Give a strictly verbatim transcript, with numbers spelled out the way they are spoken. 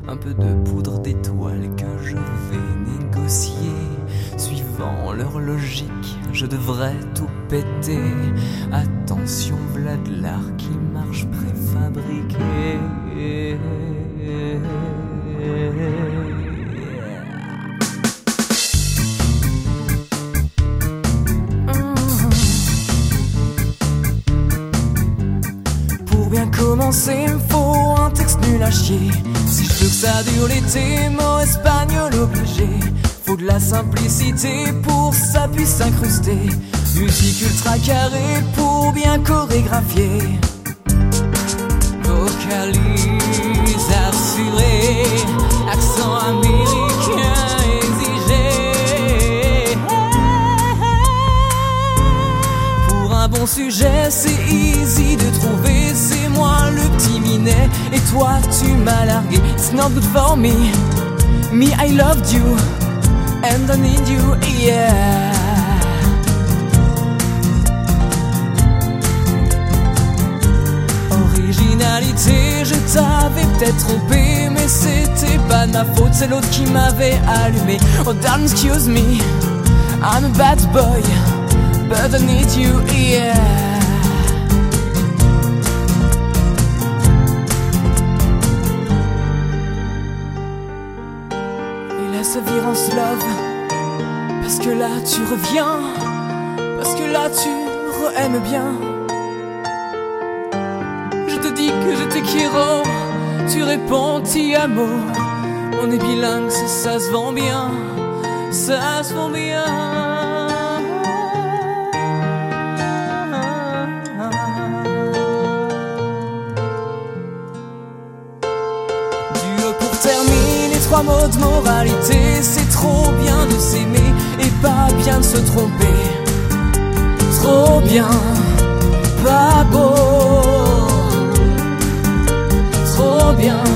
un peu de poudre d'étoiles que je vais négocier. Suivant leur logique, je devrais tout péter. Attention, v'là de l'art qui marche préfabriqué. Pour bien commencer, me faut un texte nul à chier. Si je veux que ça dure l'été, mot espagnol obligé. Faut de la simplicité pour que ça puisse s'incruster. Musique ultra carrée pour bien chorégraphier. Vocalise assuré, accent américain exigé. Pour un bon sujet, c'est easy de trouver. C'est moi le petit minet et toi tu m'as largué. It's not good for me, me I loved you and I need you, yeah. Originalité, je t'avais peut-être trompé, mais c'était pas de ma faute, c'est l'autre qui m'avait allumé. Oh darling, excuse me, I'm a bad boy, but I need you, yeah. Et là ça vire en love, parce que là tu reviens, parce que là tu re-aimes bien. Je te dis que je te quiero, tu réponds ti amo. On est bilingue, ça, ça se vend bien, ça se vend bien. Dur pour terminer, trois mots de moralité. C'est trop bien de s'aimer et pas bien de se tromper. Trop bien, pas beau. Trop bien.